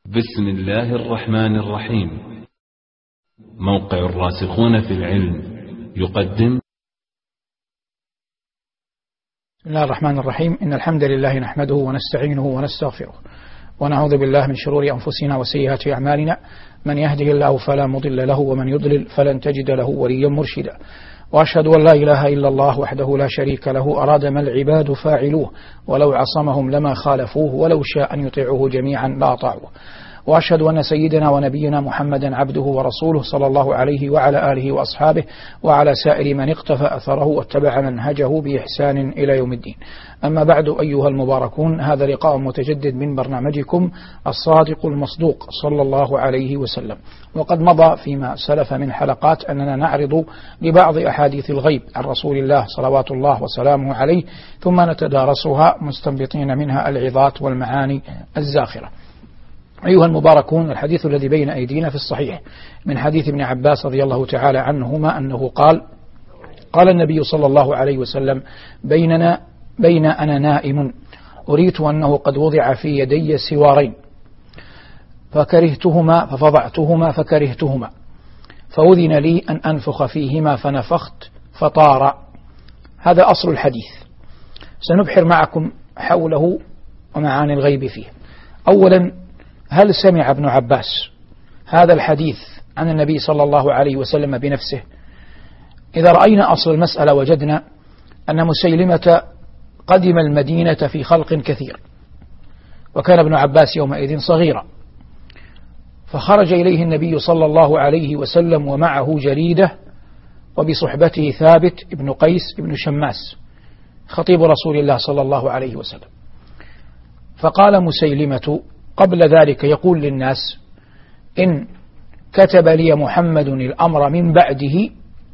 بسم الله الرحمن الرحيم. موقع الراسخون في العلم يقدم. بسم الله الرحمن الرحيم. إن الحمد لله نحمده ونستعينه ونستغفره ونعوذ بالله من شرور أنفسنا وسيئات أعمالنا. من يهده الله فلا مضل له ومن يضلل فلن تجد له وليا مرشدا. وأشهد أن لا إله إلا الله وحده لا شريك له أراد ما العباد فاعلوه ولو عصمهم لما خالفوه ولو شاء أن يطيعوه جميعا لا أطاعوه. وأشهد أن سيدنا ونبينا محمدا عبده ورسوله صلى الله عليه وعلى آله وأصحابه وعلى سائر من اقتفى أثره واتبع منهجه بإحسان إلى يوم الدين. أما بعد، أيها المباركون، هذا لقاء متجدد من برنامجكم الصادق المصدوق صلى الله عليه وسلم. وقد مضى فيما سلف من حلقات أننا نعرض لبعض أحاديث الغيب عن رسول الله صلوات الله وسلامه عليه، ثم نتدارسها مستنبطين منها العظات والمعاني الزاخرة. أيها المباركون، الحديث الذي بين أيدينا في الصحيح من حديث ابن عباس رضي الله تعالى عنهما أنه قال النبي صلى الله عليه وسلم: بين أنا نائم أريت أنه قد وضع في يدي سوارين فكرهتهما ففضعتهما فكرهتهما فأذن لي أن أنفخ فيهما فنفخت فطار. هذا أصل الحديث، سنبحر معكم حوله ومعاني الغيب فيه. أولا، هل سمع ابن عباس هذا الحديث عن النبي صلى الله عليه وسلم بنفسه؟ إذا رأينا أصل المسألة وجدنا أن مسيلمة قدم المدينة في خلق كثير، وكان ابن عباس يومئذ صغيرا، فخرج إليه النبي صلى الله عليه وسلم ومعه جريدة وبصحبته ثابت ابن قيس ابن شماس خطيب رسول الله صلى الله عليه وسلم. فقال مسيلمة قبل ذلك يقول للناس: إن كتب لي محمد الأمر من بعده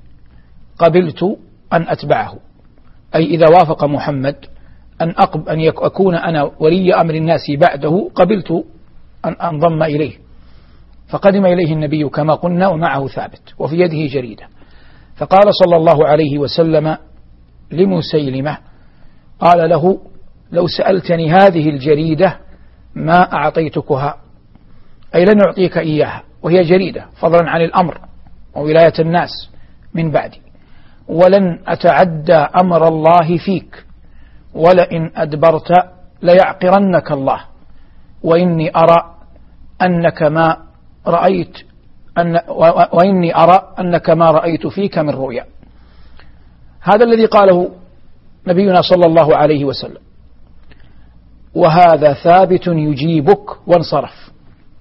قبلت أن أتبعه، أي إذا وافق محمد أن أكون أنا ولي أمر الناس بعده قبلت أن أنضم إليه. فقدم إليه النبي كما قلنا ومعه ثابت وفي يده جريدة، فقال صلى الله عليه وسلم لمسيلمة، قال له: لو سألتني هذه الجريدة ما أعطيتكها، أي لن أعطيك إياها، وهي جريدة فضلا عن الأمر وولاية الناس من بعدي، ولن أتعدى أمر الله فيك، ولئن أدبرت ليعقرنك الله، وإني أرى أنك ما رأيت فيك من رؤيا. هذا الذي قاله نبينا صلى الله عليه وسلم، وهذا ثابت يجيبك، وانصرف.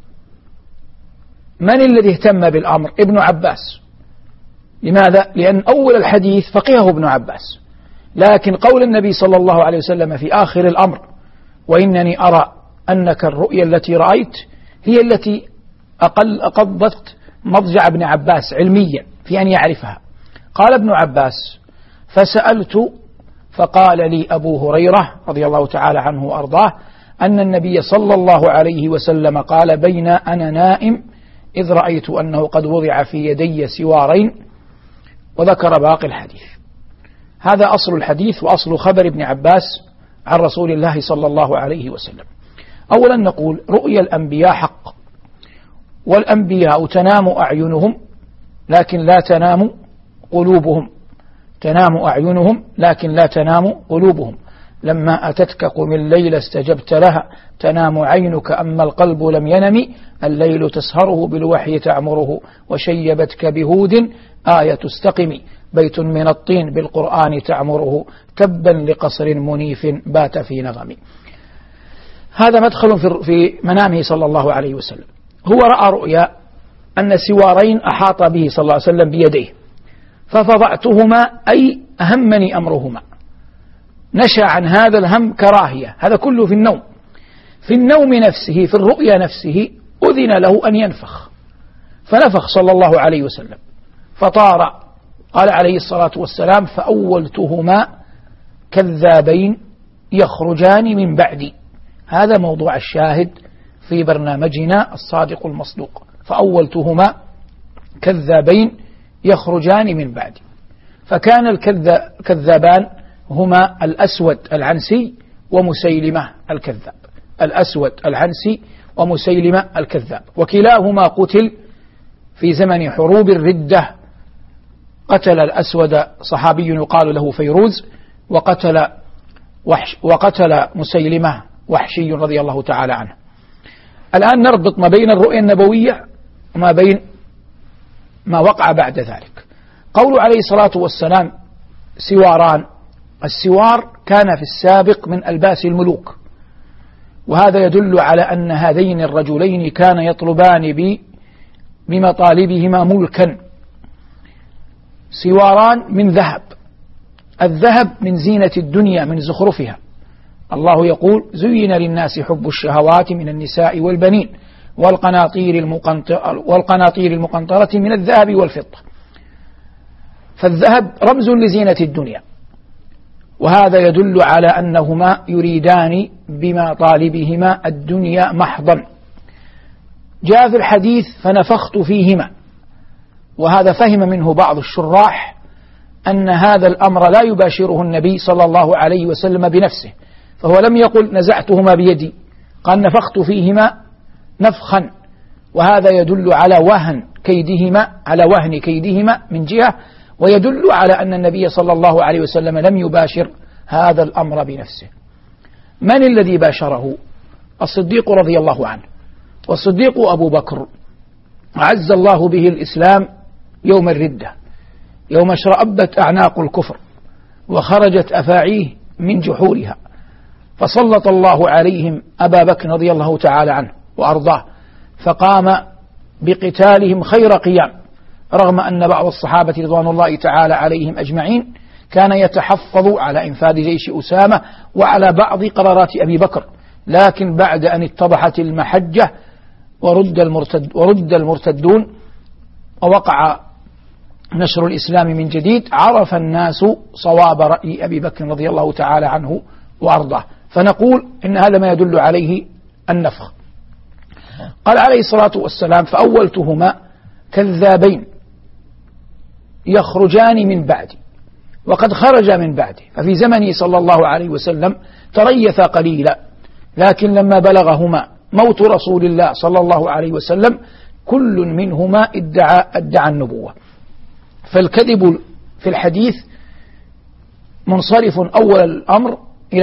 من الذي اهتم بالأمر؟ ابن عباس. لماذا؟ لأن أول الحديث فقهه ابن عباس، لكن قول النبي صلى الله عليه وسلم في آخر الأمر: وإنني أرى أنك الرؤيا التي رأيت، هي التي أقضت مضجع ابن عباس علميا في أن يعرفها. قال ابن عباس: فسألت فقال لي أبو هريرة رضي الله تعالى عنه وأرضاه أن النبي صلى الله عليه وسلم قال: بين أنا نائم إذ رأيت أنه قد وضع في يدي سوارين، وذكر باقي الحديث. هذا أصل الحديث وأصل خبر ابن عباس عن رسول الله صلى الله عليه وسلم. أولا نقول: رؤيا الأنبياء حق، والأنبياء تنام أعينهم لكن لا تنام قلوبهم، تنام أعينهم لكن لا تنام قلوبهم. لما أتتك قم الليل استجبت لها، تنام عينك أما القلب لم ينم، الليل تسهره بالوحي تعمره، وشيبتك بهود آية تستقم، بيت من الطين بالقرآن تعمره، تبا لقصر منيف بات في نغم. هذا مدخل في منامه صلى الله عليه وسلم. هو رأى رؤيا أن سوارين أحاط به صلى الله عليه وسلم بيديه، ففضعتهما أي أهمني أمرهما. نشأ عن هذا الهم كراهية، هذا كله في النوم. في النوم نفسه، في الرؤيا نفسه، أذن له أن ينفخ، فنفخ صلى الله عليه وسلم فطار. قال عليه الصلاة والسلام: فأولتهما كذابين يخرجان من بعدي. هذا موضوع الشاهد في برنامجنا الصادق المصدوق: فأولتهما كذابين يخرجان من بعدي. فكان الكذابان هما الأسود العنسي ومسيلمة الكذاب، الأسود العنسي ومسيلمة الكذاب، وكلاهما قتل في زمن حروب الردة. قتل الأسود صحابي يقال له فيروز، وقتل مسيلمة وحشي رضي الله تعالى عنه. الآن نربط ما بين الرؤية النبوية وما بين ما وقع بعد ذلك. قول عليه الصلاة والسلام سواران، السوار كان في السابق من ألباس الملوك، وهذا يدل على أن هذين الرجلين كان يطلبان بمطالبهما ملكا. سواران من ذهب، الذهب من زينة الدنيا من زخرفها. الله يقول زين للناس حب الشهوات من النساء والبنين والقناطير المقنطرة من الذهب والفضة. فالذهب رمز لزينة الدنيا، وهذا يدل على أنهما يريدان بمطالبهما الدنيا محضا. جاء في الحديث فنفخت فيهما، وهذا فهم منه بعض الشراح أن هذا الأمر لا يباشره النبي صلى الله عليه وسلم بنفسه، فهو لم يقل نزعتهما بيدي، قال نفخت فيهما نفخا، وهذا يدل على وهن كيدهما من جهة، ويدل على أن النبي صلى الله عليه وسلم لم يباشر هذا الأمر بنفسه. من الذي باشره؟ الصديق رضي الله عنه، والصديق أبو بكر عز الله به الإسلام يوم الردة، يوم اشرأبت أعناق الكفر وخرجت أفاعيه من جحورها، فسلط الله عليهم أبا بكر رضي الله تعالى عنه وأرضاه، فقام بقتالهم خير قيام، رغم أن بعض الصحابة رضوان الله تعالى عليهم أجمعين كان يتحفظ على إنفاذ جيش أسامة وعلى بعض قرارات أبي بكر، لكن بعد أن اتضحت المحجة ورد المرتدون ووقع نشر الإسلام من جديد، عرف الناس صواب رأي أبي بكر رضي الله تعالى عنه وأرضاه، فنقول إن هذا ما يدل عليه النفخ. قال عليه الصلاة والسلام فأولتهما كذابين يخرجان من بعدي، وقد خرج من بعدي، ففي زمنه صلى الله عليه وسلم تريث قليلا، لكن لما بلغهما موت رسول الله صلى الله عليه وسلم كل منهما ادعى النبوة. فالكذب في الحديث منصرف أول الأمر إلى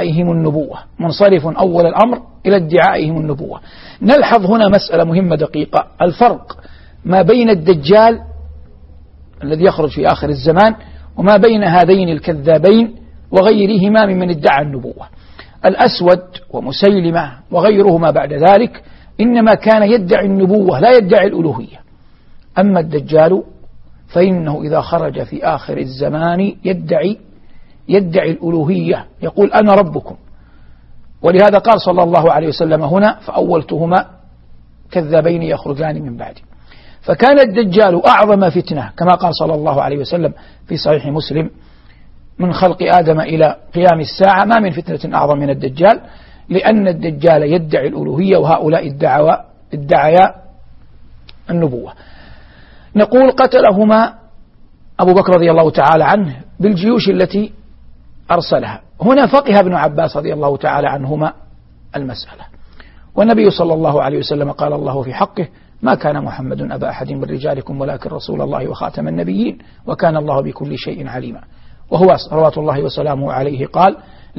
ادعائهم النبوة. نلحظ هنا مسألة مهمة دقيقة، الفرق ما بين الدجال الذي يخرج في آخر الزمان وما بين هذين الكذابين وغيرهما ممن ادعى النبوة. الأسود ومسيلمة وغيرهما بعد ذلك إنما كان يدعي النبوة لا يدعي الألوهية. أما الدجال فإنه إذا خرج في آخر الزمان يدعي الألوهية، يقول أنا ربكم. ولهذا قال صلى الله عليه وسلم هنا فأولتهما كذابين يخرجان من بعدي. فكان الدجال أعظم فتنة كما قال صلى الله عليه وسلم في صحيح مسلم من خلق آدم إلى قيام الساعة ما من فتنة أعظم من الدجال، لأن الدجال يدعي الألوهية وهؤلاء ادعيا النبوة. نقول قتلهما أبو بكر رضي الله تعالى عنه بالجيوش التي أرسلها. هنا فقه ابن عباس رضي الله تعالى عنهما المسألة، والنبي صلى الله عليه وسلم قال الله في حقه ما كان محمد أبا أحد من رجالكم ولكن رسول الله وخاتم النبيين وكان الله بكل شيء عليما. وهو صلوات الله وسلامه عليه قال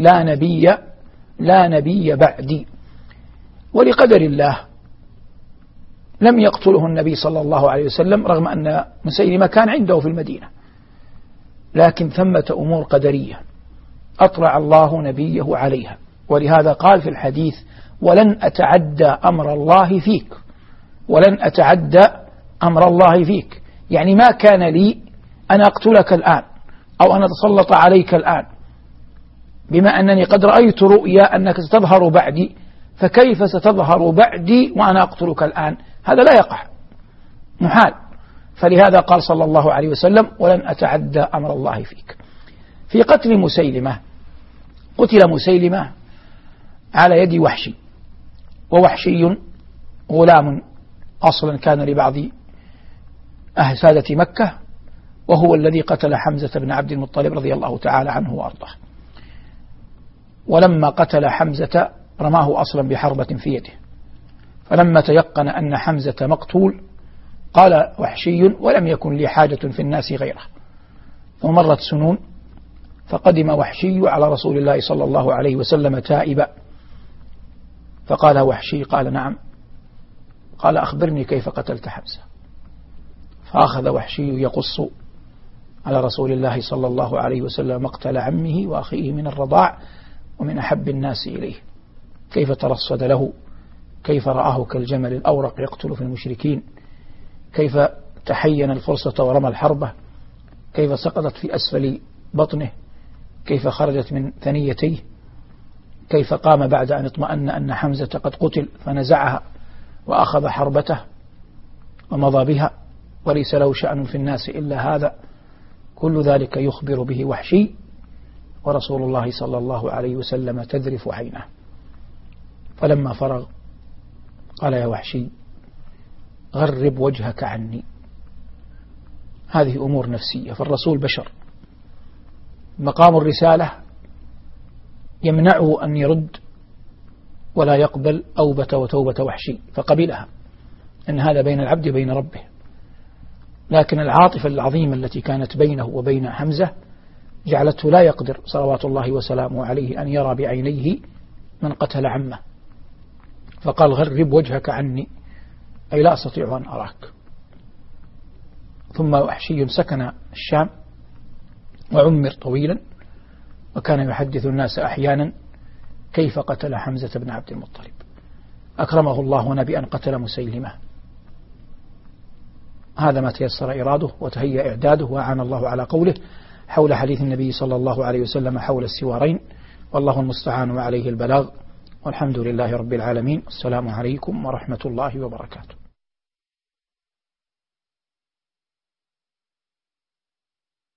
لا نبي بعدي. ولقدر الله لم يقتله النبي صلى الله عليه وسلم رغم أن مسيلمة كان عنده في المدينة، لكن ثمة أمور قدرية أطلع الله نبيه عليها، ولهذا قال في الحديث ولن أتعدى أمر الله فيك، يعني ما كان لي أن أقتلك الآن أو أن أتسلط عليك الآن، بما أنني قد رأيت رؤيا أنك ستظهر بعدي، فكيف ستظهر بعدي وأنا أقتلك الآن؟ هذا لا يقع، محال. فلهذا قال صلى الله عليه وسلم ولن أتعدى أمر الله فيك. في قتل مسيلمة، قتل مسيلمة على يد وحشي، ووحشي غلام أصلا كان لبعض سادة مكة، وهو الذي قتل حمزة بن عبد المطلب رضي الله تعالى عنه وأرضاه. ولما قتل حمزة رماه أصلا بحربة في يده. فلما تيقن أن حمزة مقتول قال وحشي ولم يكن لي حاجة في الناس غيره. ومرت سنون فقدم وحشي على رسول الله صلى الله عليه وسلم تائبا، فقال وحشي قال نعم، قال أخبرني كيف قتلت حمزة. فأخذ وحشي يقص على رسول الله صلى الله عليه وسلم مقتل عمه وأخيه من الرضاع ومن أحب الناس إليه، كيف ترصد له، كيف رآه كالجمل الأورق يقتل في المشركين، كيف تحين الفرصة ورمى الحربة، كيف سقطت في أسفل بطنه، كيف خرجت من ثنيتيه، كيف قام بعد أن اطمأن أن حمزة قد قتل فنزعها وأخذ حربته ومضى بها وليس له شأن في الناس إلا هذا. كل ذلك يخبر به وحشي، ورسول الله صلى الله عليه وسلم تذرف عينه. فلما فرغ قال يا وحشي غرب وجهك عني. هذه أمور نفسية، فالرسول بشر، مقام الرسالة يمنعه أن يرد ولا يقبل أوبة وتوبة وحشي، فقبلها، إن هذا بين العبد وبين ربه. لكن العاطفة العظيمة التي كانت بينه وبين حمزة جعلته لا يقدر صلوات الله وسلامه عليه أن يرى بعينيه من قتل عمه، فقال غرب وجهك عني، أي لا أستطيع أن أراك. ثم وحشي سكن الشام وعمر طويلا، وكان يحدث الناس أحيانا كيف قتل حمزة بن عبد المطلب. أكرمه الله هنا بأن قتل مسيلمة. هذا ما تيسر إراده وتهيأ إعداده، وأعان الله على قوله حول حديث النبي صلى الله عليه وسلم حول السوارين، والله المستعان وعليه البلاغ، والحمد لله رب العالمين. السلام عليكم ورحمة الله وبركاته.